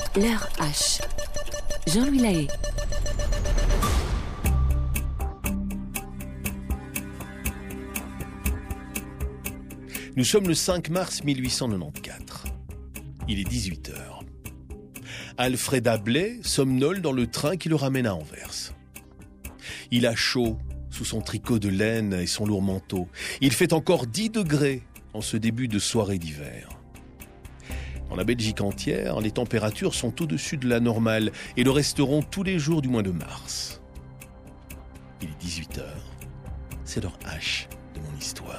L'heure H. Jean-Louis Lahaye. Nous sommes le 5 mars 1894. Il est 18h. Alfred Ablay somnole dans le train qui le ramène à Anvers. Il a chaud sous son tricot de laine et son lourd manteau. Il fait encore 10 degrés en ce début de soirée d'hiver. Dans la Belgique entière, les températures sont au-dessus de la normale et le resteront tous les jours du mois de mars. Il est 18h. C'est l'heure H de mon histoire.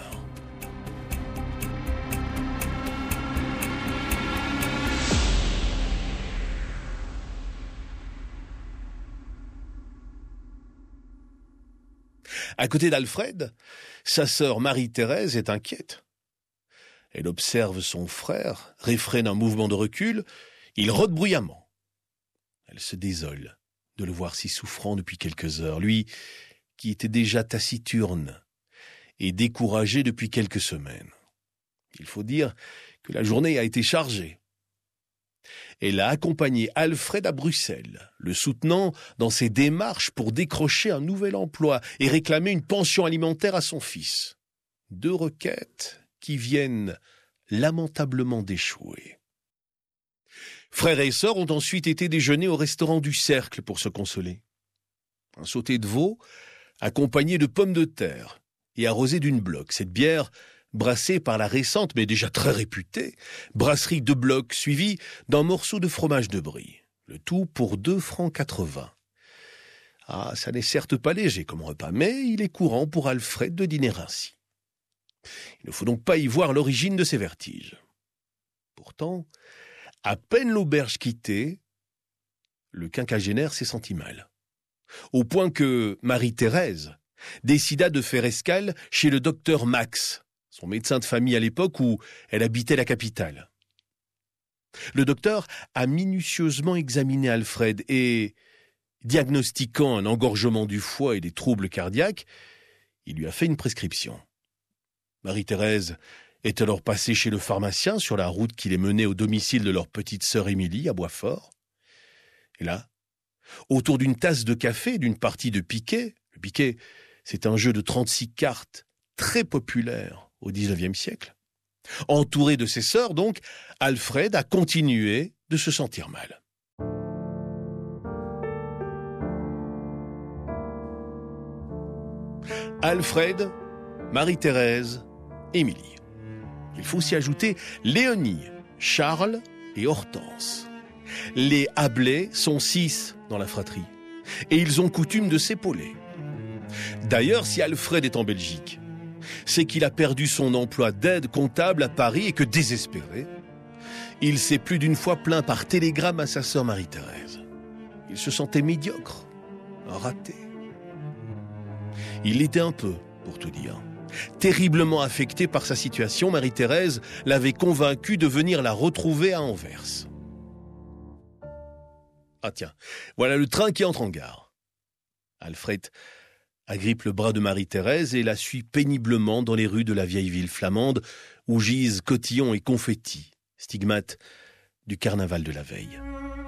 À côté d'Alfred, sa sœur Marie-Thérèse est inquiète. Elle observe son frère, réfrène un mouvement de recul, il rôde bruyamment. Elle se désole de le voir si souffrant depuis quelques heures, lui qui était déjà taciturne et découragé depuis quelques semaines. Il faut dire que la journée a été chargée. Elle a accompagné Alfred à Bruxelles, le soutenant dans ses démarches pour décrocher un nouvel emploi et réclamer une pension alimentaire à son fils. 2 requêtes qui viennent lamentablement d'échouer. Frère et sœur ont ensuite été déjeuner au restaurant du Cercle pour se consoler. Un sauté de veau accompagné de pommes de terre et arrosé d'une Bloch. Cette bière brassée par la récente, mais déjà très réputée, brasserie de Bloch, suivie d'un morceau de fromage de Brie. Le tout pour 2,80 francs. Ah, ça n'est certes pas léger comme repas, mais il est courant pour Alfred de dîner ainsi. Il ne faut donc pas y voir l'origine de ces vertiges. Pourtant, à peine l'auberge quittée, le quinquagénaire s'est senti mal. Au point que Marie-Thérèse décida de faire escale chez le docteur Max, son médecin de famille à l'époque où elle habitait la capitale. Le docteur a minutieusement examiné Alfred et, diagnostiquant un engorgement du foie et des troubles cardiaques, il lui a fait une prescription. Marie-Thérèse est alors passée chez le pharmacien sur la route qui les menait au domicile de leur petite sœur Émilie à Boisfort. Et là, autour d'une tasse de café et d'une partie de piquet, le piquet, c'est un jeu de 36 cartes très populaire au XIXe siècle. Entouré de ses sœurs, donc, Alfred a continué de se sentir mal. Alfred, Marie-Thérèse, Émilie. Il faut s'y ajouter Léonie, Charles et Hortense. Les Ablay sont 6 dans la fratrie, et ils ont coutume de s'épauler. D'ailleurs, si Alfred est en Belgique, c'est qu'il a perdu son emploi d'aide comptable à Paris et que, désespéré, il s'est plus d'une fois plaint par télégramme à sa sœur Marie-Thérèse. Il se sentait médiocre, un raté. Il l'était un peu, pour tout dire. Terriblement affectée par sa situation, Marie-Thérèse l'avait convaincue de venir la retrouver à Anvers. Ah tiens, voilà le train qui entre en gare. Alfred agrippe le bras de Marie-Thérèse et la suit péniblement dans les rues de la vieille ville flamande où gisent cotillons et confettis, stigmates du carnaval de la veille.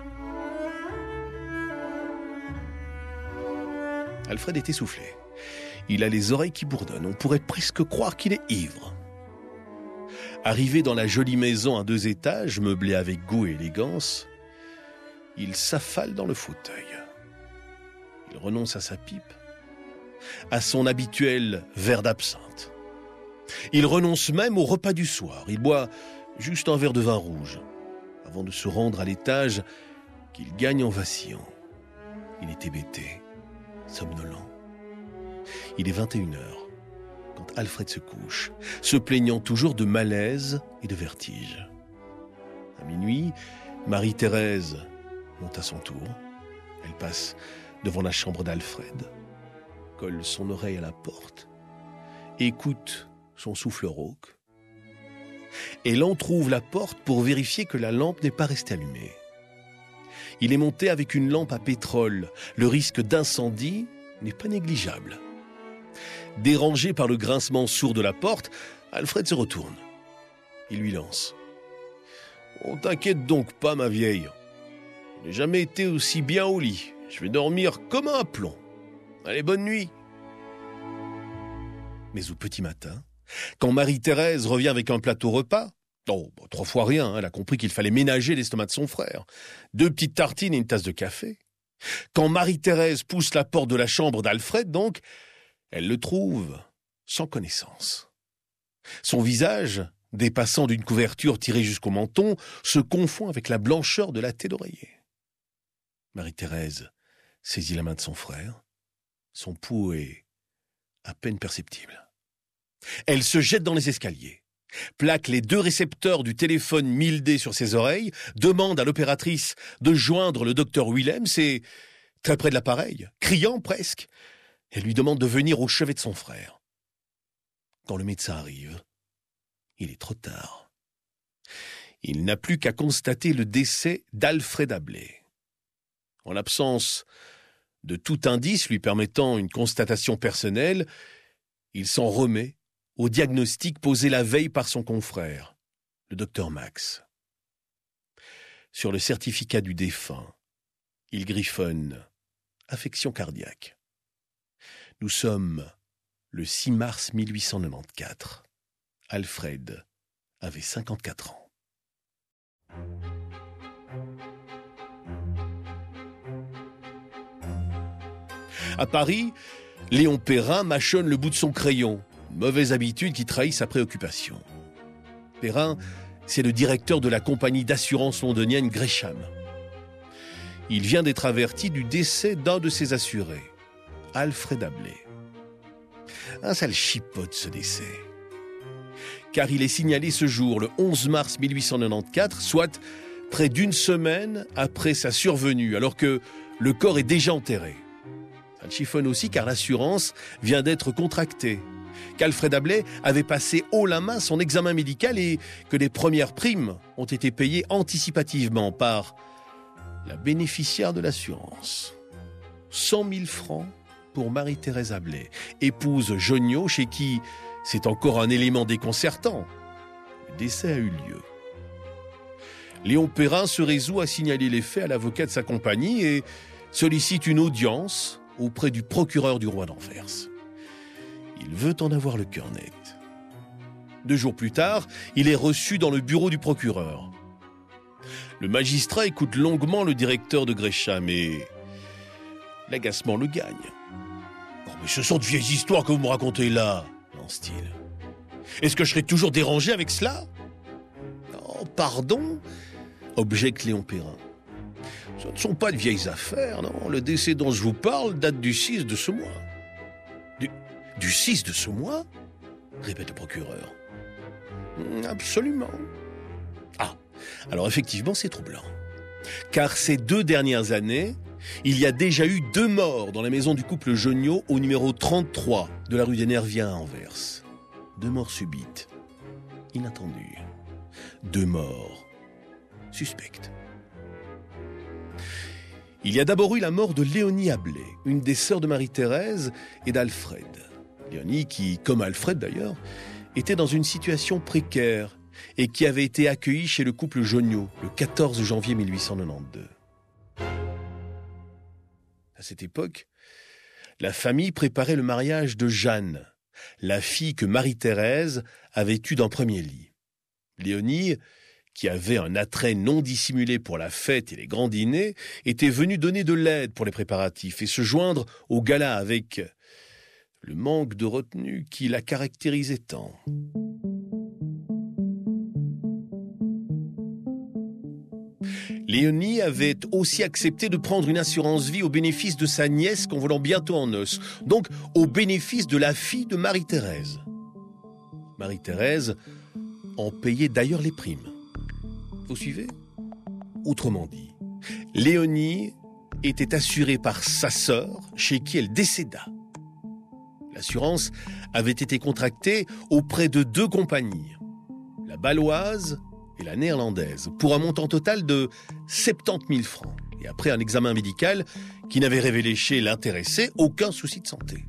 Alfred est essoufflé. Il a les oreilles qui bourdonnent. On pourrait presque croire qu'il est ivre. Arrivé dans la jolie maison à 2 étages, meublée avec goût et élégance, il s'affale dans le fauteuil. Il renonce à sa pipe, à son habituel verre d'absinthe. Il renonce même au repas du soir. Il boit juste un verre de vin rouge avant de se rendre à l'étage qu'il gagne en vacillant. Il est hébété, somnolent. Il est 21h quand Alfred se couche, se plaignant toujours de malaise et de vertige. À minuit, Marie-Thérèse monte à son tour. Elle passe devant la chambre d'Alfred, colle son oreille à la porte, écoute son souffle rauque. Elle entrouvre la porte pour vérifier que la lampe n'est pas restée allumée. Il est monté avec une lampe à pétrole. Le risque d'incendie n'est pas négligeable. Dérangé par le grincement sourd de la porte, Alfred se retourne. Il lui lance: « On t'inquiète donc pas, ma vieille. Je n'ai jamais été aussi bien au lit. Je vais dormir comme un plomb. Allez, bonne nuit. » Mais au petit matin, quand Marie-Thérèse revient avec un plateau repas, 3 fois rien, elle a compris qu'il fallait ménager l'estomac de son frère. 2 petites tartines et une tasse de café. Quand Marie-Thérèse pousse la porte de la chambre d'Alfred, donc, elle le trouve sans connaissance. Son visage, dépassant d'une couverture tirée jusqu'au menton, se confond avec la blancheur de la tête d'oreiller. Marie-Thérèse saisit la main de son frère. Son pouls est à peine perceptible. Elle se jette dans les escaliers, plaque les 2 récepteurs du téléphone 1000D sur ses oreilles, demande à l'opératrice de joindre le docteur Willems et, très près de l'appareil, criant presque, elle lui demande de venir au chevet de son frère. Quand le médecin arrive, il est trop tard. Il n'a plus qu'à constater le décès d'Alfred Ablé. En l'absence de tout indice lui permettant une constatation personnelle, il s'en remet au diagnostic posé la veille par son confrère, le docteur Max. Sur le certificat du défunt, il griffonne « affection cardiaque ». Nous sommes le 6 mars 1894. Alfred avait 54 ans. À Paris, Léon Perrin mâchonne le bout de son crayon, une mauvaise habitude qui trahit sa préoccupation. Perrin, c'est le directeur de la compagnie d'assurance londonienne Gresham. Il vient d'être averti du décès d'un de ses assurés, Alfred Ablé. Ça le chipote, ce décès. Car il est signalé ce jour, le 11 mars 1894, soit près d'1 semaine après sa survenue, alors que le corps est déjà enterré. Ça le chiffonne aussi car l'assurance vient d'être contractée, qu'Alfred Ablé avait passé haut la main son examen médical et que les premières primes ont été payées anticipativement par la bénéficiaire de l'assurance. 100 000 francs pour Marie-Thérèse Ablé, épouse Jonio, chez qui c'est encore un élément déconcertant. Le décès a eu lieu. Léon Perrin se résout à signaler les faits à l'avocat de sa compagnie et sollicite une audience auprès du procureur du roi d'Anvers. Il veut en avoir le cœur net. 2 jours plus tard, il est reçu dans le bureau du procureur. Le magistrat écoute longuement le directeur de Gresham et l'agacement le gagne. « Oh, mais ce sont de vieilles histoires que vous me racontez là !» lance-t-il. « Est-ce que je serai toujours dérangé avec cela ?»« Oh, pardon ?» objecte Léon Perrin. « Ce ne sont pas de vieilles affaires, non. Le décès dont je vous parle date du 6 de ce mois. » Du 6 de ce mois ?» répète le procureur. « Absolument. » Ah, alors effectivement, c'est troublant. Car ces 2 dernières années, il y a déjà eu 2 morts dans la maison du couple Jonio au numéro 33 de la rue des Nerviens à Anvers. 2 morts subites, inattendues. 2 morts suspectes. Il y a d'abord eu la mort de Léonie Ablé, une des sœurs de Marie-Thérèse et d'Alfred. Léonie, qui, comme Alfred d'ailleurs, était dans une situation précaire et qui avait été accueillie chez le couple Jonio le 14 janvier 1892. À cette époque, la famille préparait le mariage de Jeanne, la fille que Marie-Thérèse avait eue d'un premier lit. Léonie, qui avait un attrait non dissimulé pour la fête et les grands dîners, était venue donner de l'aide pour les préparatifs et se joindre au gala avec le manque de retenue qui la caractérisait tant. Léonie avait aussi accepté de prendre une assurance vie au bénéfice de sa nièce convolant bientôt en noces, donc au bénéfice de la fille de Marie-Thérèse. Marie-Thérèse en payait d'ailleurs les primes. Vous suivez ? Autrement dit, Léonie était assurée par sa sœur, chez qui elle décéda. L'assurance avait été contractée auprès de 2 compagnies, la baloise et la néerlandaise, pour un montant total de 70 000 francs, et après un examen médical qui n'avait révélé chez l'intéressé aucun souci de santé.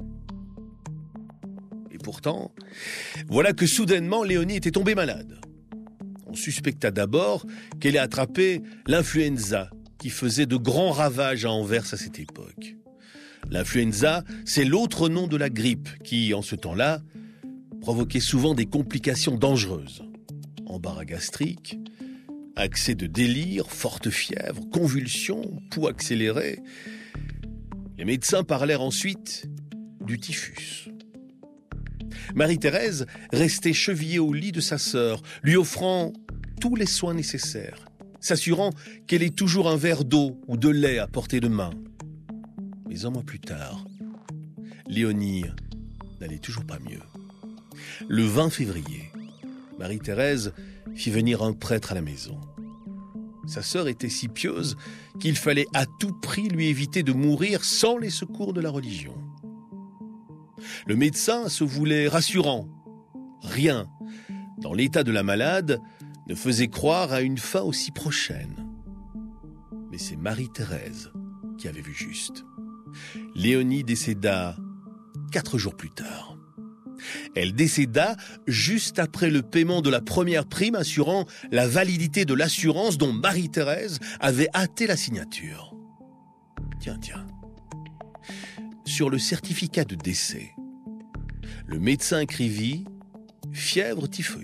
Et pourtant, voilà que soudainement Léonie était tombée malade. On suspecta d'abord qu'elle ait attrapé l'influenza, qui faisait de grands ravages à Anvers à cette époque. L'influenza, c'est l'autre nom de la grippe qui, en ce temps-là, provoquait souvent des complications dangereuses. Embarras gastrique, accès de délire, forte fièvre, convulsions, pouls accéléré. Les médecins parlèrent ensuite du typhus. Marie-Thérèse restait chevillée au lit de sa sœur, lui offrant tous les soins nécessaires, s'assurant qu'elle ait toujours un verre d'eau ou de lait à portée de main. Mais un mois plus tard, Léonie n'allait toujours pas mieux. Le 20 février, Marie-Thérèse fit venir un prêtre à la maison. Sa sœur était si pieuse qu'il fallait à tout prix lui éviter de mourir sans les secours de la religion. Le médecin se voulait rassurant. Rien, dans l'état de la malade, ne faisait croire à une fin aussi prochaine. Mais c'est Marie-Thérèse qui avait vu juste. Léonie décéda 4 jours plus tard. Elle décéda juste après le paiement de la première prime assurant la validité de l'assurance dont Marie-Thérèse avait hâté la signature. Tiens. Sur le certificat de décès, le médecin écrivit « fièvre typhoïde ».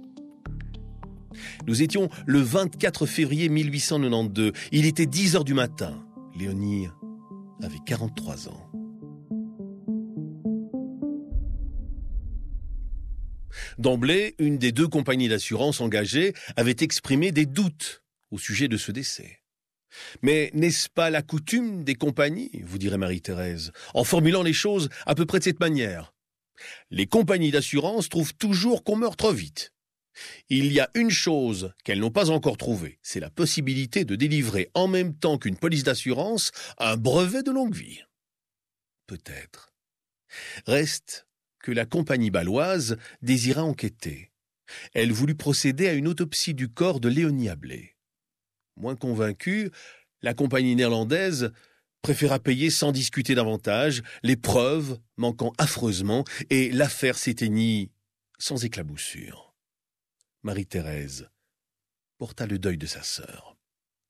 Nous étions le 24 février 1892. Il était 10 heures du matin. Léonie avait 43 ans. D'emblée, une des 2 compagnies d'assurance engagées avait exprimé des doutes au sujet de ce décès. Mais n'est-ce pas la coutume des compagnies, vous dirait Marie-Thérèse, en formulant les choses à peu près de cette manière? Les compagnies d'assurance trouvent toujours qu'on meurt trop vite. Il y a une chose qu'elles n'ont pas encore trouvée, c'est la possibilité de délivrer en même temps qu'une police d'assurance un brevet de longue vie. Peut-être. Reste que la compagnie bâloise désira enquêter. Elle voulut procéder à une autopsie du corps de Léonie Ablé. Moins convaincue, la compagnie néerlandaise préféra payer sans discuter davantage, les preuves manquant affreusement, et l'affaire s'éteignit sans éclaboussure. Marie-Thérèse porta le deuil de sa sœur.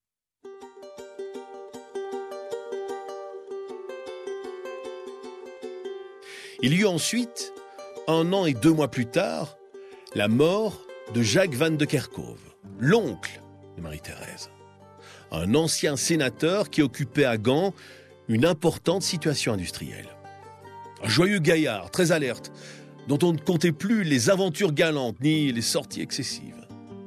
Il y eut ensuite, 1 an et 2 mois plus tard, la mort de Jacques Van de Kerkhove, l'oncle de Marie-Thérèse. Un ancien sénateur qui occupait à Gand une importante situation industrielle. Un joyeux gaillard, très alerte, dont on ne comptait plus les aventures galantes ni les sorties excessives.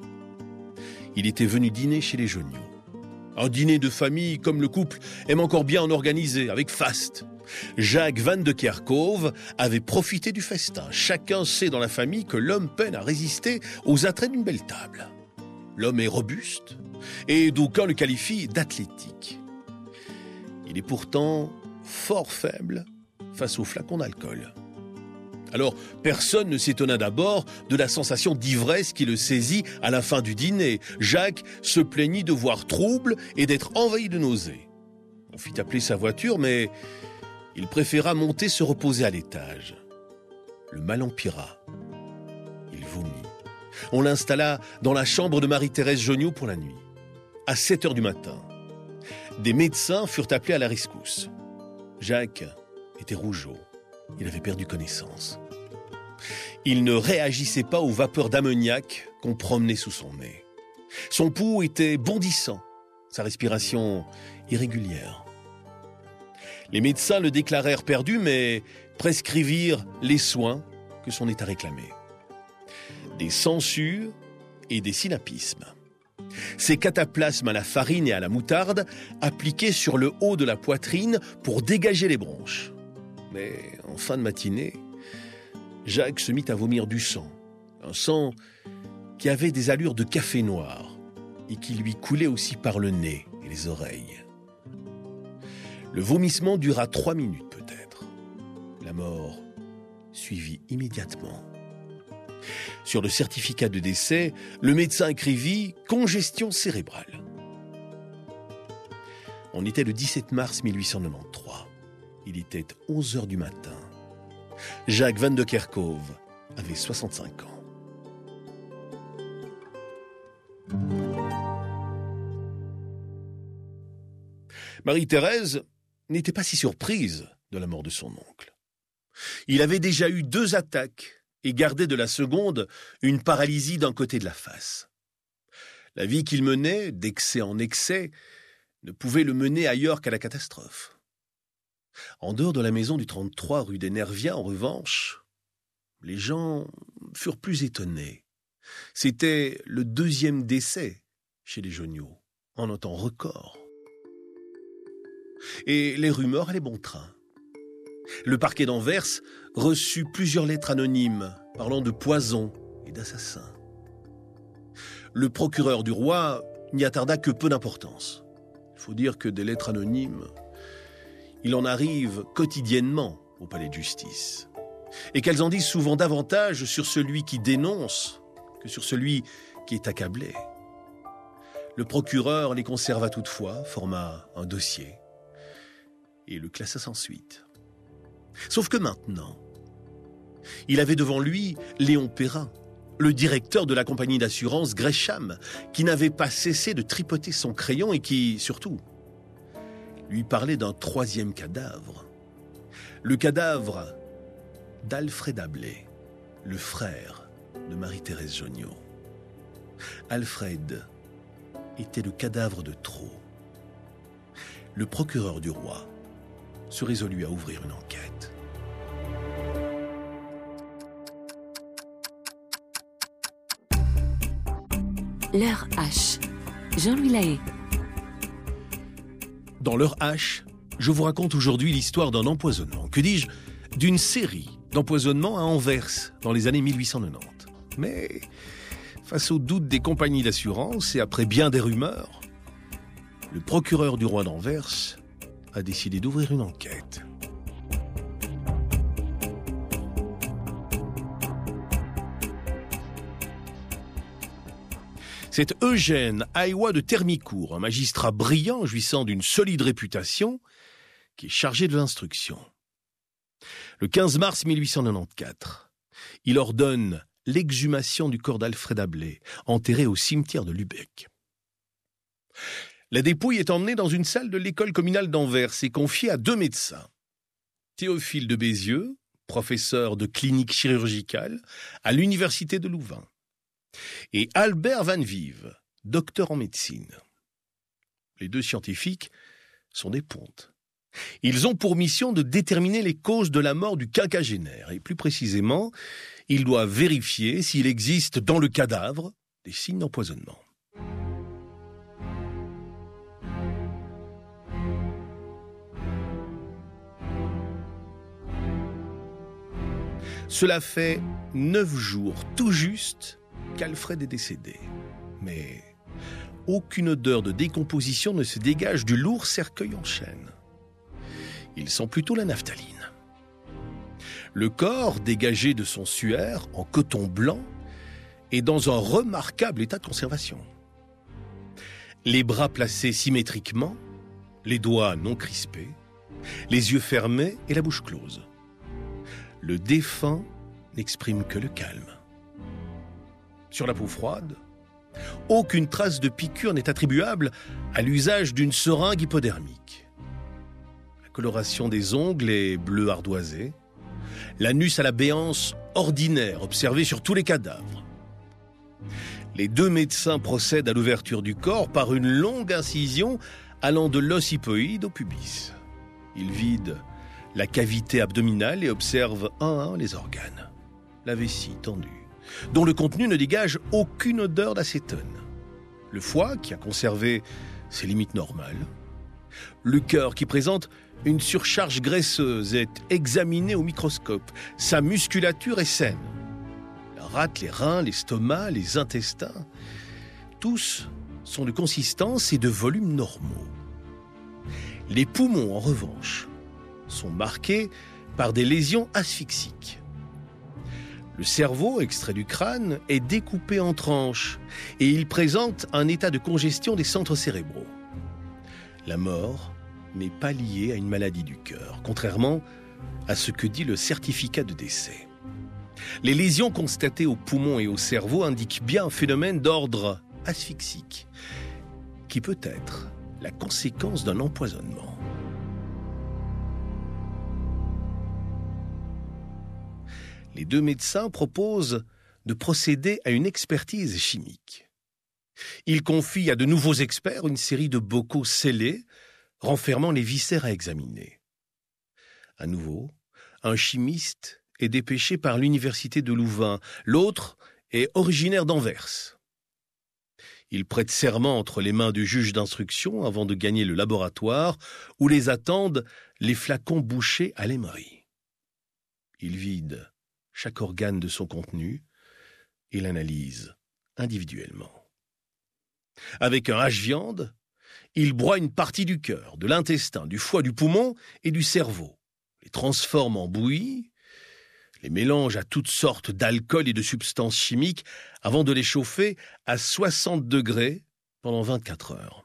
Il était venu dîner chez les Jonniaux. Un dîner de famille comme le couple aime encore bien en organiser, avec faste. Jacques Van de Kerkhove avait profité du festin. Chacun sait dans la famille que l'homme peine à résister aux attraits d'une belle table. L'homme est robuste, et d'aucuns le qualifient d'athlétique. Il est pourtant fort faible face au flacon d'alcool. Alors, personne ne s'étonna d'abord de la sensation d'ivresse qui le saisit à la fin du dîner. Jacques se plaignit de voir trouble et d'être envahi de nausées. On fit appeler sa voiture, mais il préféra monter se reposer à l'étage. Le mal empira. Il vomit. On l'installa dans la chambre de Marie-Thérèse Jonniaux pour la nuit. À 7 heures du matin, des médecins furent appelés à la rescousse. Jacques était rougeau. Il avait perdu connaissance. Il ne réagissait pas aux vapeurs d'ammoniac qu'on promenait sous son nez. Son pouls était bondissant, sa respiration irrégulière. Les médecins le déclarèrent perdu, mais prescrivirent les soins que son état réclamait. Des sangsues et des synapismes. Ces cataplasmes à la farine et à la moutarde appliqués sur le haut de la poitrine pour dégager les bronches. Mais en fin de matinée, Jacques se mit à vomir du sang. Un sang qui avait des allures de café noir et qui lui coulait aussi par le nez et les oreilles. Le vomissement dura 3 minutes peut-être. La mort suivit immédiatement. Sur le certificat de décès, le médecin écrivit « congestion cérébrale ». On était le 17 mars 1893. Il était 11 heures du matin. Jacques Van de Kerkhove avait 65 ans. Marie-Thérèse n'était pas si surprise de la mort de son oncle. Il avait déjà eu 2 attaques et gardait de la seconde une paralysie d'un côté de la face. La vie qu'il menait, d'excès en excès, ne pouvait le mener ailleurs qu'à la catastrophe. En dehors de la maison du 33 rue des Nerviens, en revanche, les gens furent plus étonnés. C'était le 2e décès chez les Jonniaux, en un temps record. Et les rumeurs allaient bon train. Le parquet d'Anvers reçut plusieurs lettres anonymes parlant de poison et d'assassins. Le procureur du roi n'y attarda que peu d'importance. Il faut dire que des lettres anonymes, il en arrive quotidiennement au palais de justice, et qu'elles en disent souvent davantage sur celui qui dénonce que sur celui qui est accablé. Le procureur les conserva toutefois, forma un dossier, et le classa sans suite. Sauf que maintenant, il avait devant lui Léon Perrin, le directeur de la compagnie d'assurance Gresham, qui n'avait pas cessé de tripoter son crayon et qui, surtout, lui parlait d'un 3e cadavre. Le cadavre d'Alfred Ablé, le frère de Marie-Thérèse Jonniaux. Alfred était le cadavre de trop. Le procureur du roi se résolut à ouvrir une enquête. L'heure H. Jean-Louis Lahaye. Dans l'heure H, je vous raconte aujourd'hui l'histoire d'un empoisonnement, que dis-je, d'une série d'empoisonnements à Anvers dans les années 1890. Mais face aux doutes des compagnies d'assurance et après bien des rumeurs, le procureur du roi d'Anvers a décidé d'ouvrir une enquête. C'est Eugène Aïwa de Termicourt, un magistrat brillant jouissant d'une solide réputation, qui est chargé de l'instruction. Le 15 mars 1894, il ordonne l'exhumation du corps d'Alfred Ablé, enterré au cimetière de Lübeck. La dépouille est emmenée dans une salle de l'école communale d'Anvers et confiée à 2 médecins. Théophile de Bézieux, professeur de clinique chirurgicale à l'université de Louvain, et Albert Van Vive, docteur en médecine. Les 2 scientifiques sont des pontes. Ils ont pour mission de déterminer les causes de la mort du quinquagénaire, et plus précisément, ils doivent vérifier s'il existe dans le cadavre des signes d'empoisonnement. Cela fait 9 jours, tout juste, qu'Alfred est décédé. Mais aucune odeur de décomposition ne se dégage du lourd cercueil en chêne. Il sent plutôt la naphtaline. Le corps, dégagé de son suaire en coton blanc, est dans un remarquable état de conservation. Les bras placés symétriquement, les doigts non crispés, les yeux fermés et la bouche close. Le défunt n'exprime que le calme. Sur la peau froide, aucune trace de piqûre n'est attribuable à l'usage d'une seringue hypodermique. La coloration des ongles est bleu ardoisé, l'anus à la béance ordinaire observée sur tous les cadavres. Les 2 médecins procèdent à l'ouverture du corps par une longue incision allant de l'os hypoïde au pubis. Ils vident la cavité abdominale et observent un à un les organes. La vessie tendue, dont le contenu ne dégage aucune odeur d'acétone. Le foie, qui a conservé ses limites normales. Le cœur, qui présente une surcharge graisseuse, est examiné au microscope. Sa musculature est saine. La rate, les reins, l'estomac, les intestins, tous sont de consistance et de volume normaux. Les poumons, en revanche, sont marqués par des lésions asphyxiques. Le cerveau, extrait du crâne, est découpé en tranches et il présente un état de congestion des centres cérébraux. La mort n'est pas liée à une maladie du cœur, contrairement à ce que dit le certificat de décès. Les lésions constatées aux poumons et au cerveau indiquent bien un phénomène d'ordre asphyxique, qui peut être la conséquence d'un empoisonnement. Les deux médecins proposent de procéder à une expertise chimique. Ils confient à de nouveaux experts une série de bocaux scellés renfermant les viscères à examiner. À nouveau, un chimiste est dépêché par l'université de Louvain, l'autre est originaire d'Anvers. Il prête serment entre les mains du juge d'instruction avant de gagner le laboratoire où les attendent les flacons bouchés à l'émery. Il vide chaque organe de son contenu et l'analyse individuellement. Avec un hache-viande, il broie une partie du cœur, de l'intestin, du foie, du poumon et du cerveau, les transforme en bouillie, les mélange à toutes sortes d'alcools et de substances chimiques avant de les chauffer à 60 degrés pendant 24 heures.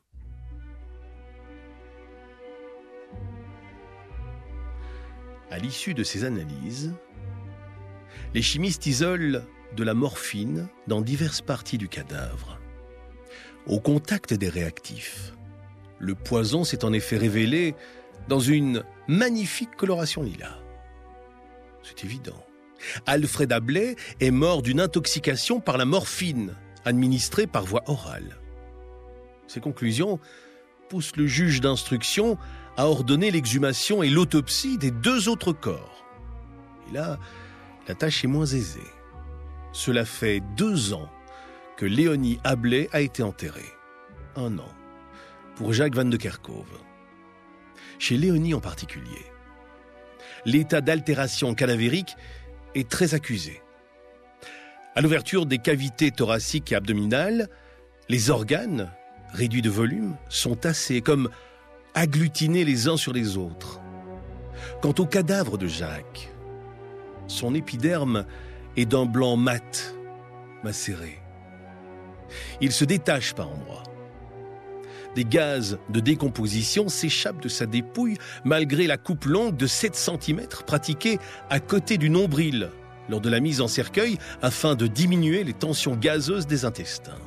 À l'issue de ces analyses, les chimistes isolent de la morphine dans diverses parties du cadavre. Au contact des réactifs, le poison s'est en effet révélé dans une magnifique coloration lilas. C'est évident. Alfred Ablay est mort d'une intoxication par la morphine, administrée par voie orale. Ces conclusions poussent le juge d'instruction à ordonner l'exhumation et l'autopsie des deux autres corps. Et là, la tâche est moins aisée. Cela fait 2 ans que Léonie Ablay a été enterrée. 1 an pour Jacques Van de Kerkhove. Chez Léonie en particulier, l'état d'altération cadavérique est très accusé. À l'ouverture des cavités thoraciques et abdominales, les organes, réduits de volume, sont tassés, comme agglutinés les uns sur les autres. Quant au cadavre de Jacques, son épiderme est d'un blanc mat, macéré. Il se détache par endroits. Des gaz de décomposition s'échappent de sa dépouille malgré la coupe longue de 7 cm pratiquée à côté du nombril lors de la mise en cercueil afin de diminuer les tensions gazeuses des intestins.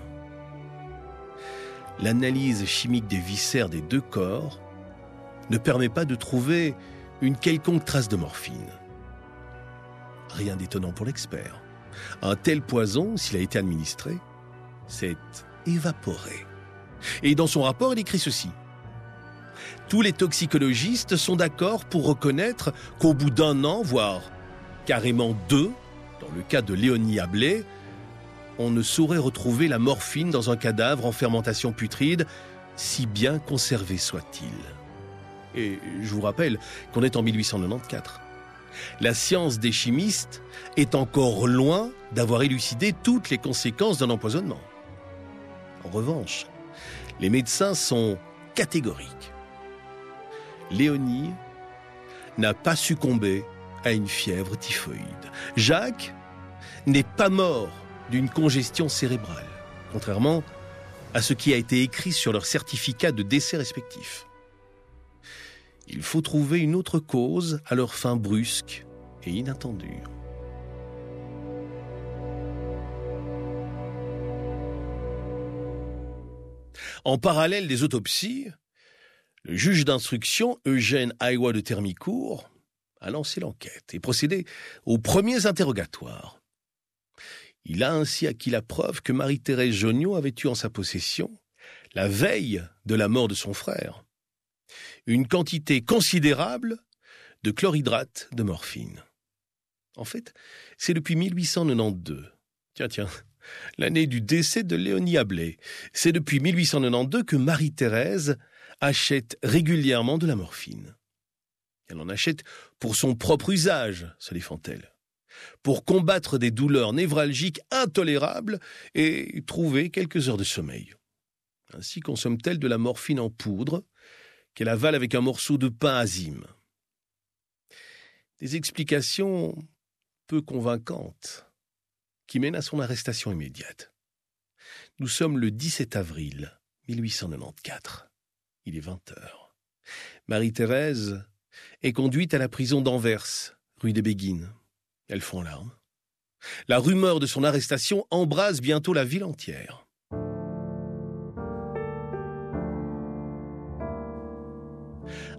L'analyse chimique des viscères des 2 corps ne permet pas de trouver une quelconque trace de morphine. Rien d'étonnant pour l'expert. Un tel poison, s'il a été administré, s'est évaporé. Et dans son rapport, il écrit ceci. Tous les toxicologistes sont d'accord pour reconnaître qu'au bout d'1 an, voire carrément 2, dans le cas de Léonie Ablay, on ne saurait retrouver la morphine dans un cadavre en fermentation putride, si bien conservé soit-il. Et je vous rappelle qu'on est en 1894. La science des chimistes est encore loin d'avoir élucidé toutes les conséquences d'un empoisonnement. En revanche, les médecins sont catégoriques. Léonie n'a pas succombé à une fièvre typhoïde. Jacques n'est pas mort d'une congestion cérébrale, contrairement à ce qui a été écrit sur leurs certificats de décès respectifs. Il faut trouver une autre cause à leur fin brusque et inattendue. En parallèle des autopsies, le juge d'instruction, Eugène Aïwa de Termicourt, a lancé l'enquête et procédé aux premiers interrogatoires. Il a ainsi acquis la preuve que Marie-Thérèse Jonniot avait eu en sa possession, la veille de la mort de son frère, une quantité considérable de chlorhydrate de morphine. En fait, c'est depuis 1892. Tiens, l'année du décès de Léonie Ablay. C'est depuis 1892 que Marie-Thérèse achète régulièrement de la morphine. Elle en achète pour son propre usage, se défend-elle, pour combattre des douleurs névralgiques intolérables et trouver quelques heures de sommeil. Ainsi consomme-t-elle de la morphine en poudre qu'elle avale avec un morceau de pain azime. Des explications peu convaincantes qui mènent à son arrestation immédiate. Nous sommes le 17 avril 1894. Il est 20h. Marie-Thérèse est conduite à la prison d'Anvers, rue des Béguines. Elle fond en larmes. La rumeur de son arrestation embrase bientôt la ville entière.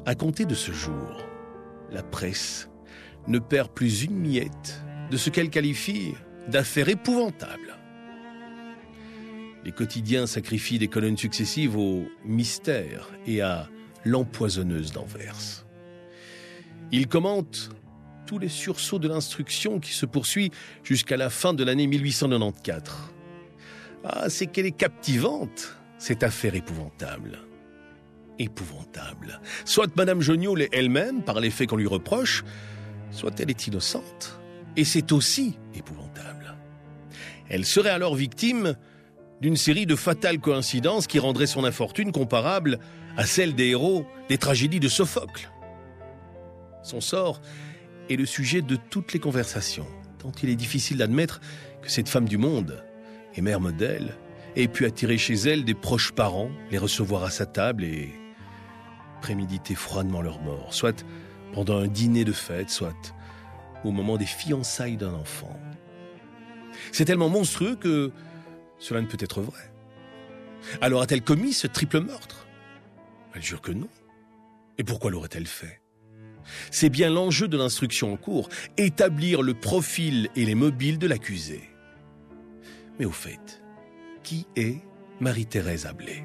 À compter de ce jour, la presse ne perd plus une miette de ce qu'elle qualifie d'affaire épouvantable. Les quotidiens sacrifient des colonnes successives au mystère et à l'empoisonneuse d'Anvers. Ils commentent tous les sursauts de l'instruction qui se poursuit jusqu'à la fin de l'année 1894. Ah, c'est qu'elle est captivante, cette affaire épouvantable. Épouvantable. Soit Madame Joniot l'est elle-même, par les faits qu'on lui reproche, soit elle est innocente. Et c'est aussi épouvantable. Elle serait alors victime d'une série de fatales coïncidences qui rendraient son infortune comparable à celle des héros des tragédies de Sophocle. Son sort est le sujet de toutes les conversations, tant il est difficile d'admettre que cette femme du monde et mère modèle ait pu attirer chez elle des proches parents, les recevoir à sa table et préméditer froidement leur mort, soit pendant un dîner de fête, soit au moment des fiançailles d'un enfant. C'est tellement monstrueux que cela ne peut être vrai. Alors a-t-elle commis ce triple meurtre? Elle jure que non. Et pourquoi l'aurait-elle fait? C'est bien l'enjeu de l'instruction en cours, établir le profil et les mobiles de l'accusé. Mais au fait, qui est Marie-Thérèse Ablé?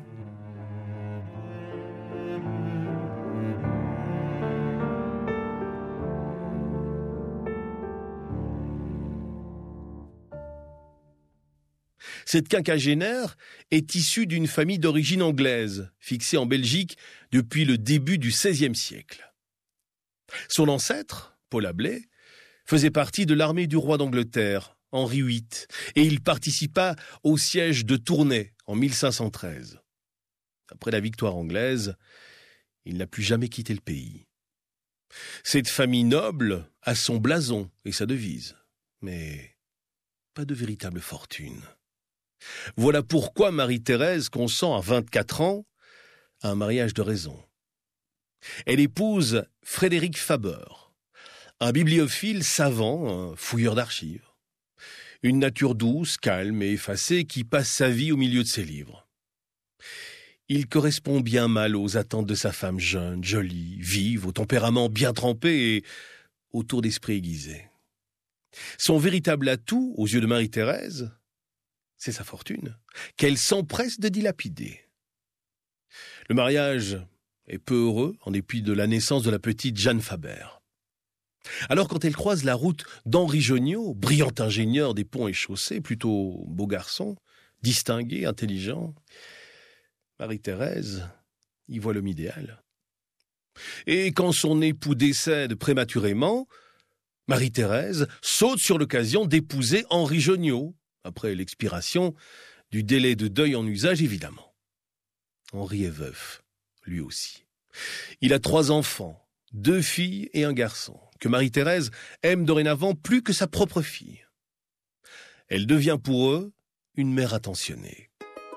Cette quinquagénaire est issue d'une famille d'origine anglaise, fixée en Belgique depuis le début du XVIe siècle. Son ancêtre, Paul Ablé, faisait partie de l'armée du roi d'Angleterre, Henri VIII, et il participa au siège de Tournai en 1513. Après la victoire anglaise, il n'a plus jamais quitté le pays. Cette famille noble a son blason et sa devise, mais pas de véritable fortune. Voilà pourquoi Marie-Thérèse consent à 24 ans à un mariage de raison. Elle épouse Frédéric Faber, un bibliophile savant, un fouilleur d'archives. Une nature douce, calme et effacée qui passe sa vie au milieu de ses livres. Il correspond bien mal aux attentes de sa femme jeune, jolie, vive, au tempérament bien trempé et au tour d'esprit aiguisé. Son véritable atout, aux yeux de Marie-Thérèse, c'est sa fortune, qu'elle s'empresse de dilapider. Le mariage est peu heureux, en dépit de la naissance de la petite Jeanne Faber. Alors quand elle croise la route d'Henri Joniot, brillant ingénieur des ponts et chaussées, plutôt beau garçon, distingué, intelligent, Marie-Thérèse y voit l'homme idéal. Et quand son époux décède prématurément, Marie-Thérèse saute sur l'occasion d'épouser Henri Joniot, après l'expiration du délai de deuil en usage, évidemment. Henri est veuf, lui aussi. Il a 3 enfants, 2 filles et un garçon, que Marie-Thérèse aime dorénavant plus que sa propre fille. Elle devient pour eux une mère attentionnée.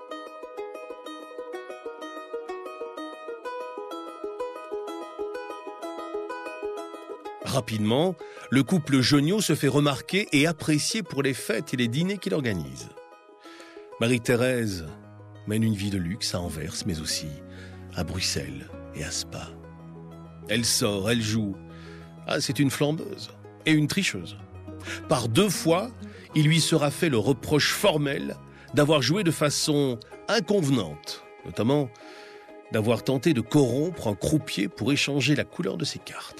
Rapidement, le couple Joniot se fait remarquer et apprécier pour les fêtes et les dîners qu'il organise. Marie-Thérèse mène une vie de luxe à Anvers, mais aussi à Bruxelles et à Spa. Elle sort, elle joue. Ah, c'est une flambeuse et une tricheuse. Par 2 fois, il lui sera fait le reproche formel d'avoir joué de façon inconvenante, notamment d'avoir tenté de corrompre un croupier pour échanger la couleur de ses cartes.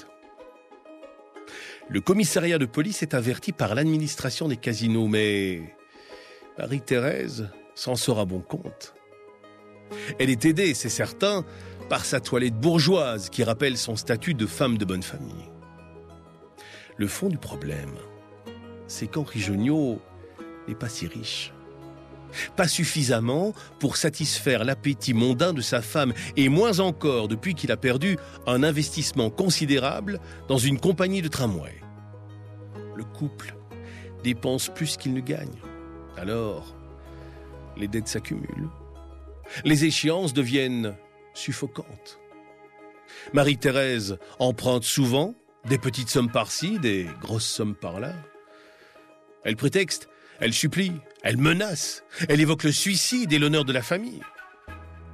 Le commissariat de police est averti par l'administration des casinos, mais Marie-Thérèse s'en sort à bon compte. Elle est aidée, c'est certain, par sa toilette bourgeoise qui rappelle son statut de femme de bonne famille. Le fond du problème, c'est qu'Henri Joniot n'est pas si riche. Pas suffisamment pour satisfaire l'appétit mondain de sa femme, et moins encore depuis qu'il a perdu un investissement considérable dans une compagnie de tramway. Le couple dépense plus qu'il ne gagne. Alors, les dettes s'accumulent. Les échéances deviennent suffocantes. Marie-Thérèse emprunte souvent, des petites sommes par-ci, des grosses sommes par-là. Elle prétexte, elle supplie, elle menace, elle évoque le suicide et l'honneur de la famille.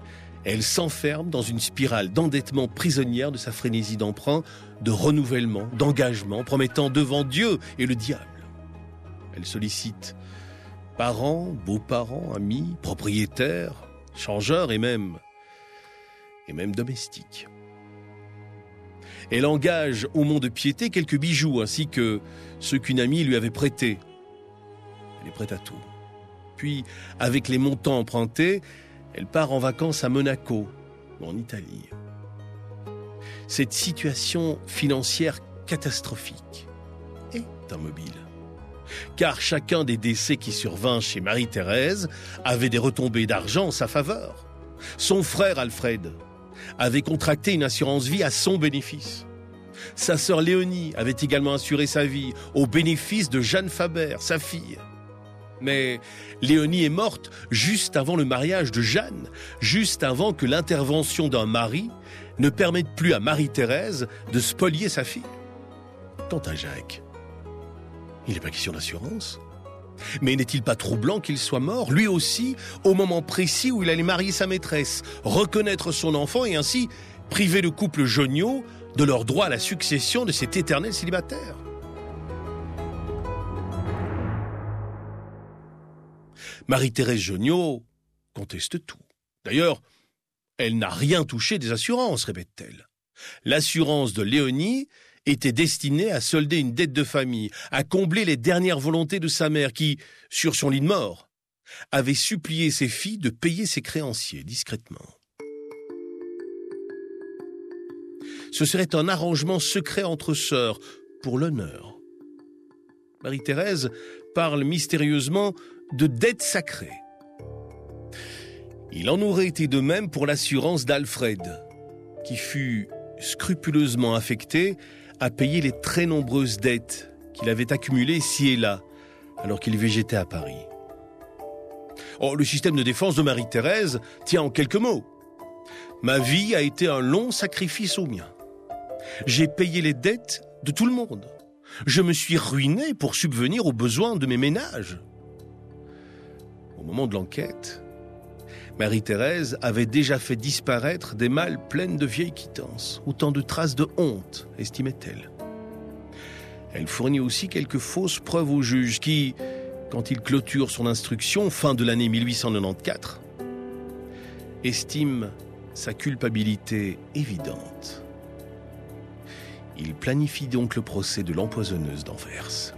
Elle s'enferme dans une spirale d'endettement prisonnière de sa frénésie d'emprunt, de renouvellement, d'engagement, promettant devant Dieu et le diable. Elle sollicite parents, beaux-parents, amis, propriétaires, changeurs et même domestiques. Elle engage au mont-de-piété quelques bijoux ainsi que ceux qu'une amie lui avait prêtés. Elle est prête à tout. Puis, avec les montants empruntés, elle part en vacances à Monaco ou en Italie. Cette situation financière catastrophique est immobile. Car chacun des décès qui survint chez Marie-Thérèse avait des retombées d'argent en sa faveur. Son frère Alfred avait contracté une assurance vie à son bénéfice. Sa sœur Léonie avait également assuré sa vie au bénéfice de Jeanne Faber, sa fille. Mais Léonie est morte juste avant le mariage de Jeanne, juste avant que l'intervention d'un mari ne permette plus à Marie-Thérèse de spolier sa fille. Quant à Jacques, il n'est pas question d'assurance. Mais n'est-il pas troublant qu'il soit mort, lui aussi, au moment précis où il allait marier sa maîtresse, reconnaître son enfant et ainsi priver le couple Jonniot de leur droit à la succession de cet éternel célibataire? Marie-Thérèse Jonniot conteste tout. D'ailleurs, elle n'a rien touché des assurances, répète-t-elle. L'assurance de Léonie était destinée à solder une dette de famille, à combler les dernières volontés de sa mère qui, sur son lit de mort, avait supplié ses filles de payer ses créanciers discrètement. Ce serait un arrangement secret entre sœurs, pour l'honneur. Marie-Thérèse parle mystérieusement de dette sacrée. Il en aurait été de même pour l'assurance d'Alfred, qui fut scrupuleusement affecté à payer les très nombreuses dettes qu'il avait accumulées ci et là, alors qu'il végétait à Paris. Oh, le système de défense de Marie-Thérèse tient en quelques mots. Ma vie a été un long sacrifice au mien. J'ai payé les dettes de tout le monde. Je me suis ruiné pour subvenir aux besoins de mes ménages. Au moment de l'enquête, Marie-Thérèse avait déjà fait disparaître des malles pleines de vieilles quittances, autant de traces de honte, estimait-elle. Elle fournit aussi quelques fausses preuves au juge qui, quand il clôture son instruction, fin de l'année 1894, estime sa culpabilité évidente. Il planifie donc le procès de l'empoisonneuse d'Anvers.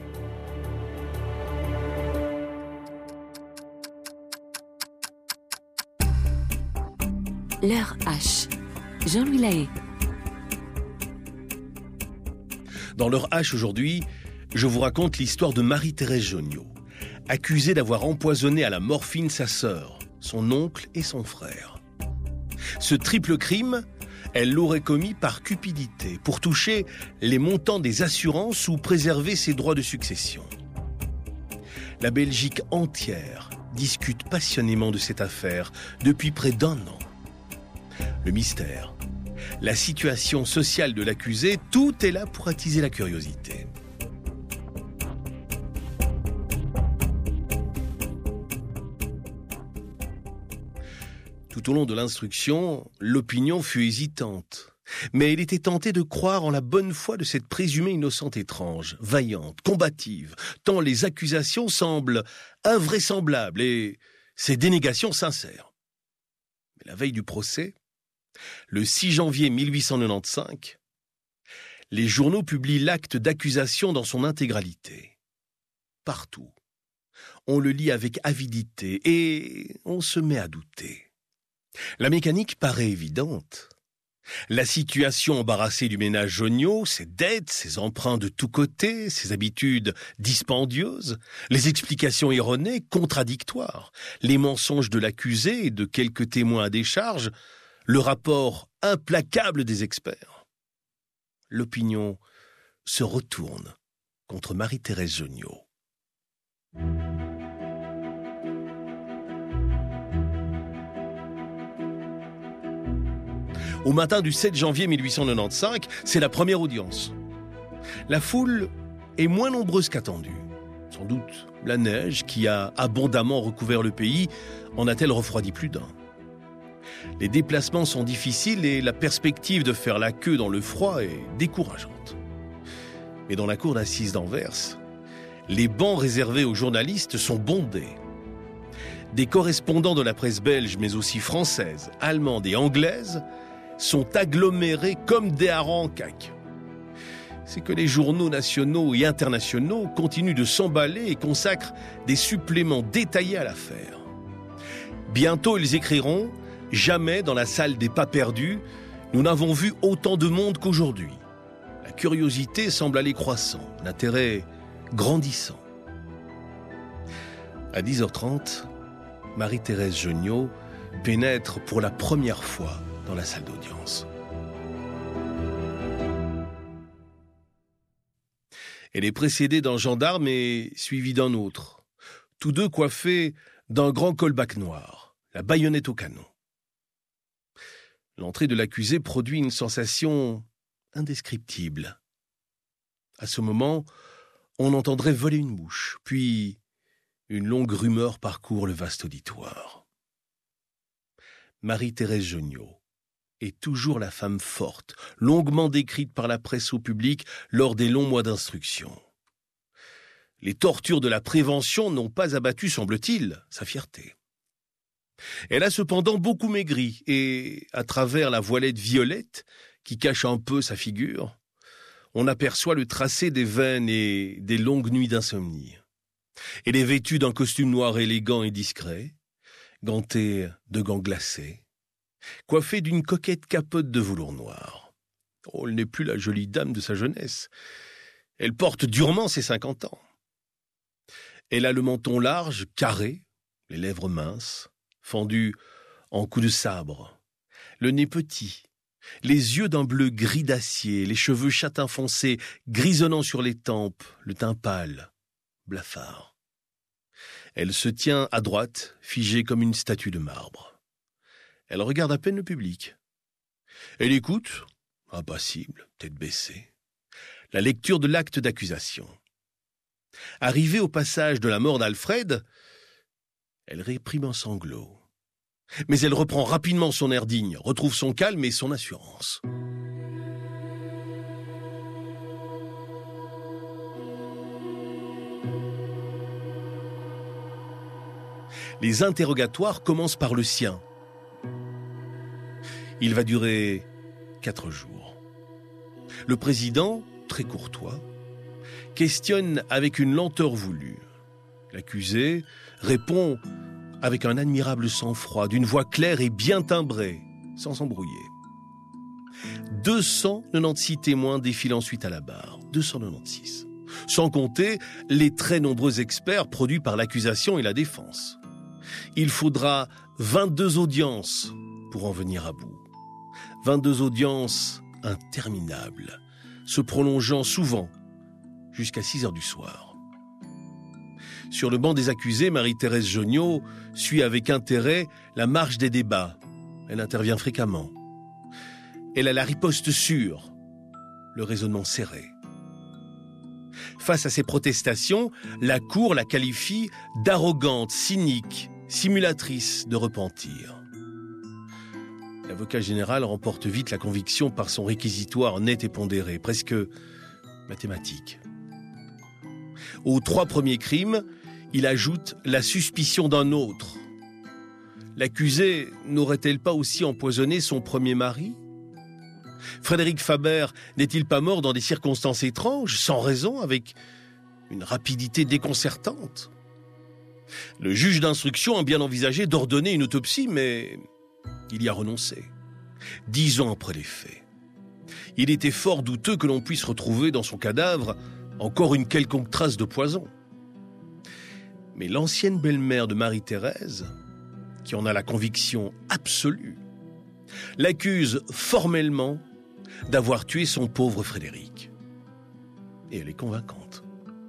L'heure H. Jean-Louis Lahaye. Dans l'heure H aujourd'hui, je vous raconte l'histoire de Marie-Thérèse Jonniot, accusée d'avoir empoisonné à la morphine sa sœur, son oncle et son frère. Ce triple crime, elle l'aurait commis par cupidité, pour toucher les montants des assurances ou préserver ses droits de succession. La Belgique entière discute passionnément de cette affaire depuis près d'1 an. Le mystère, la situation sociale de l'accusé, tout est là pour attiser la curiosité. Tout au long de l'instruction, l'opinion fut hésitante. Mais elle était tentée de croire en la bonne foi de cette présumée innocente étrange, vaillante, combative, tant les accusations semblent invraisemblables et ses dénégations sincères. Mais la veille du procès, le 6 janvier 1895, les journaux publient l'acte d'accusation dans son intégralité. Partout, on le lit avec avidité et on se met à douter. La mécanique paraît évidente. La situation embarrassée du ménage Jonniot, ses dettes, ses emprunts de tous côtés, ses habitudes dispendieuses, les explications erronées, contradictoires, les mensonges de l'accusé et de quelques témoins à décharge, le rapport implacable des experts. L'opinion se retourne contre Marie-Thérèse Jonniot. Au matin du 7 janvier 1895, c'est la première audience. La foule est moins nombreuse qu'attendue. Sans doute la neige, qui a abondamment recouvert le pays, en a-t-elle refroidi plus d'un. Les déplacements sont difficiles et la perspective de faire la queue dans le froid est décourageante. Mais dans la cour d'assises d'Anvers, les bancs réservés aux journalistes sont bondés. Des correspondants de la presse belge, mais aussi française, allemande et anglaise, sont agglomérés comme des harengs en caque. C'est que les journaux nationaux et internationaux continuent de s'emballer et consacrent des suppléments détaillés à l'affaire. Bientôt, ils écriront « Jamais dans la salle des pas perdus, nous n'avons vu autant de monde qu'aujourd'hui ». La curiosité semble aller croissant, l'intérêt grandissant. À 10h30, Marie-Thérèse Jonio pénètre pour la première fois dans la salle d'audience. Elle est précédée d'un gendarme et suivie d'un autre, tous deux coiffés d'un grand colbac noir, la baïonnette au canon. L'entrée de l'accusé produit une sensation indescriptible. À ce moment, on entendrait voler une mouche, puis une longue rumeur parcourt le vaste auditoire. Marie-Thérèse Jonio est toujours la femme forte, longuement décrite par la presse au public lors des longs mois d'instruction. Les tortures de la prévention n'ont pas abattu, semble-t-il, sa fierté. Elle a cependant beaucoup maigri et, à travers la voilette violette qui cache un peu sa figure, on aperçoit le tracé des veines et des longues nuits d'insomnie. Elle est vêtue d'un costume noir élégant et discret, gantée de gants glacés, coiffée d'une coquette capote de velours noir. Oh, elle n'est plus la jolie dame de sa jeunesse. Elle porte durement ses 50 ans. Elle a le menton large, carré, les lèvres minces, fendues en coups de sabre, le nez petit, les yeux d'un bleu gris d'acier, les cheveux châtain foncé, grisonnant sur les tempes, le teint pâle, blafard. Elle se tient à droite, figée comme une statue de marbre. Elle regarde à peine le public. Elle écoute, impassible, tête baissée, la lecture de l'acte d'accusation. Arrivée au passage de la mort d'Alfred, elle réprime un sanglot. Mais elle reprend rapidement son air digne, retrouve son calme et son assurance. Les interrogatoires commencent par le sien. Il va durer 4 jours. Le président, très courtois, questionne avec une lenteur voulue. L'accusé répond avec un admirable sang-froid, d'une voix claire et bien timbrée, sans s'embrouiller. 296 témoins défilent ensuite à la barre. 296. Sans compter les très nombreux experts produits par l'accusation et la défense. Il faudra 22 audiences pour en venir à bout. 22 audiences interminables, se prolongeant souvent jusqu'à 6 heures du soir. Sur le banc des accusés, Marie-Thérèse Jonio suit avec intérêt la marche des débats. Elle intervient fréquemment. Elle a la riposte sûre, le raisonnement serré. Face à ces protestations, la Cour la qualifie d'arrogante, cynique, simulatrice de repentir. L'avocat général remporte vite la conviction par son réquisitoire net et pondéré, presque mathématique. Aux 3 premiers crimes, il ajoute la suspicion d'un autre. L'accusée n'aurait-elle pas aussi empoisonné son premier mari ? Frédéric Faber n'est-il pas mort dans des circonstances étranges, sans raison, avec une rapidité déconcertante ? Le juge d'instruction a bien envisagé d'ordonner une autopsie, mais il y a renoncé. 10 ans après les faits. Il était fort douteux que l'on puisse retrouver dans son cadavre encore une quelconque trace de poison. Mais l'ancienne belle-mère de Marie-Thérèse, qui en a la conviction absolue, l'accuse formellement d'avoir tué son pauvre Frédéric. Et elle est convaincante.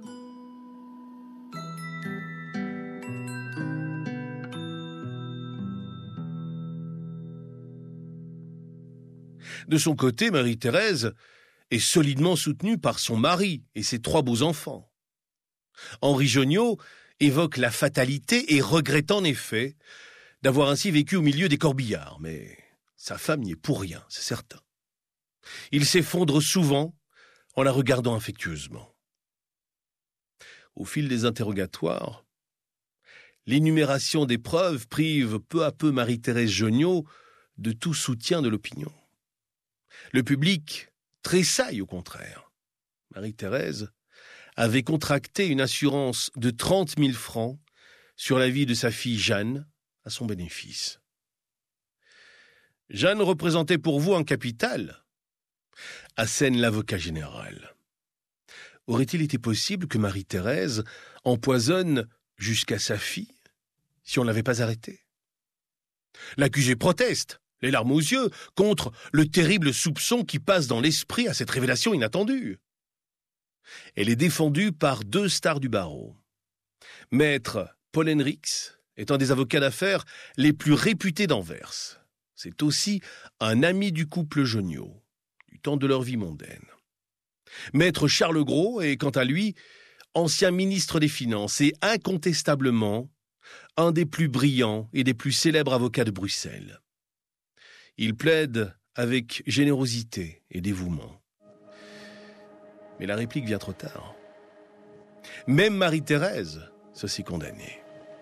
De son côté, Marie-Thérèse est solidement soutenue par son mari et ses 3 beaux enfants. Henri Jonio évoque la fatalité et regrette en effet d'avoir ainsi vécu au milieu des corbillards, mais sa femme n'y est pour rien, c'est certain. Il s'effondre souvent en la regardant affectueusement. Au fil des interrogatoires, l'énumération des preuves prive peu à peu Marie-Thérèse Jonniot de tout soutien de l'opinion. Le public tressaille au contraire. Marie-Thérèse avait contracté une assurance de 30 000 francs sur la vie de sa fille Jeanne à son bénéfice. Jeanne représentait pour vous un capital, assène l'avocat général. Aurait-il été possible que Marie-Thérèse empoisonne jusqu'à sa fille si on ne l'avait pas arrêtée? L'accusé proteste, les larmes aux yeux, contre le terrible soupçon qui passe dans l'esprit à cette révélation inattendue. Elle est défendue par 2 stars du barreau. Maître Paul Henriks est un des avocats d'affaires les plus réputés d'Anvers. C'est aussi un ami du couple Jonniot, du temps de leur vie mondaine. Maître Charles Gros est, quant à lui, ancien ministre des Finances et incontestablement un des plus brillants et des plus célèbres avocats de Bruxelles. Il plaide avec générosité et dévouement. Mais la réplique vient trop tard. Même Marie-Thérèse se sait condamnée.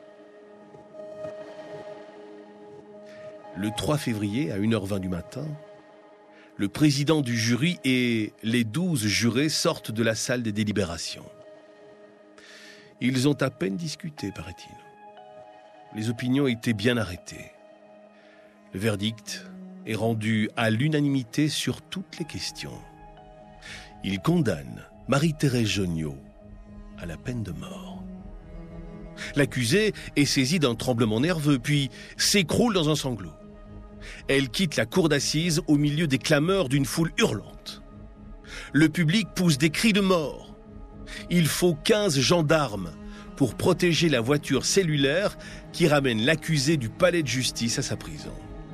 Le 3 février, à 1h20 du matin, le président du jury et les 12 jurés sortent de la salle des délibérations. Ils ont à peine discuté, paraît-il. Les opinions étaient bien arrêtées. Le verdict est rendu à l'unanimité sur toutes les questions. Il condamne Marie-Thérèse Jonniot à la peine de mort. L'accusée est saisie d'un tremblement nerveux, puis s'écroule dans un sanglot. Elle quitte la cour d'assises au milieu des clameurs d'une foule hurlante. Le public pousse des cris de mort. Il faut 15 gendarmes pour protéger la voiture cellulaire qui ramène l'accusé du palais de justice à sa prison.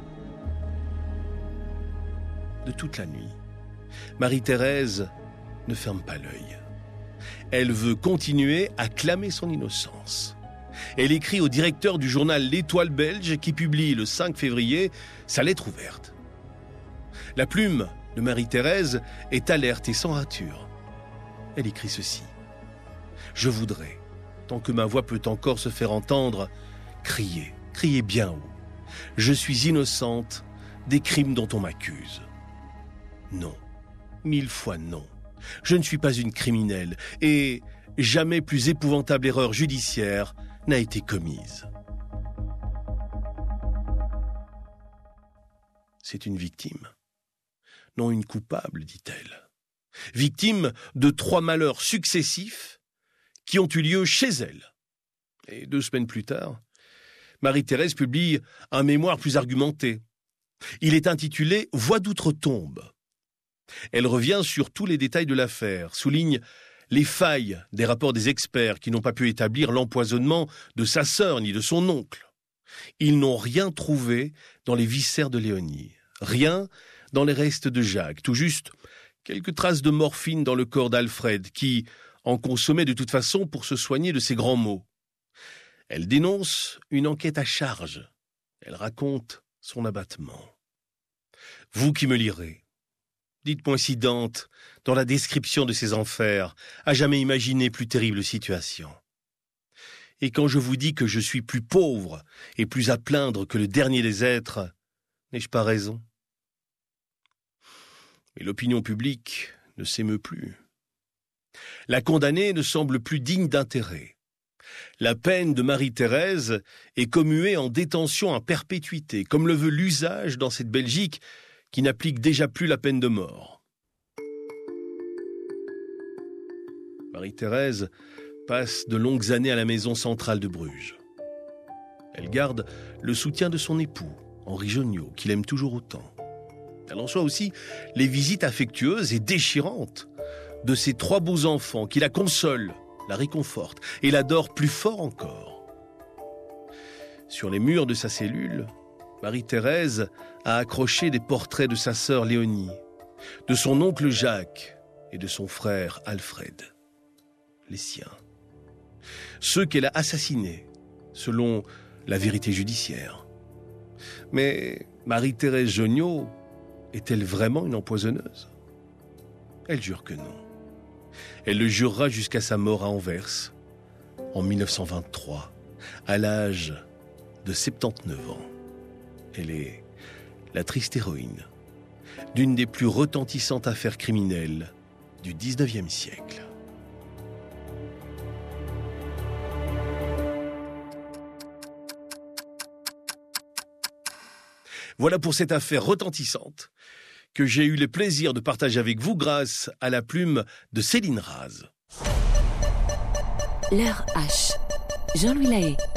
De toute la nuit, Marie-Thérèse ne ferme pas l'œil. Elle veut continuer à clamer son innocence. Elle écrit au directeur du journal L'Étoile belge qui publie le 5 février sa lettre ouverte. La plume de Marie-Thérèse est alerte et sans rature. Elle écrit ceci. « Je voudrais, tant que ma voix peut encore se faire entendre, crier bien haut. Je suis innocente des crimes dont on m'accuse. Non, 1000 fois non. Je ne suis pas une criminelle et jamais plus épouvantable erreur judiciaire n'a été commise. » C'est une victime, non une coupable, dit-elle. Victime de 3 malheurs successifs qui ont eu lieu chez elle. Et 2 semaines plus tard, Marie-Thérèse publie un mémoire plus argumenté. Il est intitulé « Voix d'outre-tombe ». Elle revient sur tous les détails de l'affaire, souligne les failles des rapports des experts qui n'ont pas pu établir l'empoisonnement de sa sœur ni de son oncle. Ils n'ont rien trouvé dans les viscères de Léonie, rien dans les restes de Jacques, tout juste quelques traces de morphine dans le corps d'Alfred qui en consommait de toute façon pour se soigner de ses grands maux. Elle dénonce une enquête à charge. Elle raconte son abattement. Vous qui me lirez, dites-moi si Dante, dans la description de ses enfers, a jamais imaginé plus terrible situation. Et quand je vous dis que je suis plus pauvre et plus à plaindre que le dernier des êtres, n'ai-je pas raison? Mais l'opinion publique ne s'émeut plus. La condamnée ne semble plus digne d'intérêt. La peine de Marie-Thérèse est commuée en détention à perpétuité, comme le veut l'usage dans cette Belgique qui n'applique déjà plus la peine de mort. Marie-Thérèse passe de longues années à la maison centrale de Bruges. Elle garde le soutien de son époux, Henri Jonniot, qu'il aime toujours autant. Elle reçoit aussi les visites affectueuses et déchirantes de ses 3 beaux enfants qui la consolent, la réconfortent et l'adorent plus fort encore. Sur les murs de sa cellule, Marie-Thérèse a accroché des portraits de sa sœur Léonie, de son oncle Jacques et de son frère Alfred, les siens. Ceux qu'elle a assassinés, selon la vérité judiciaire. Mais Marie-Thérèse Jonniot est-elle vraiment une empoisonneuse? Elle jure que non. Elle le jurera jusqu'à sa mort à Anvers, en 1923, à l'âge de 79 ans. Elle est la triste héroïne d'une des plus retentissantes affaires criminelles du 19e siècle. Voilà pour cette affaire retentissante que j'ai eu le plaisir de partager avec vous grâce à la plume de Céline Raz. L'heure H. Jean-Louis Lahaye.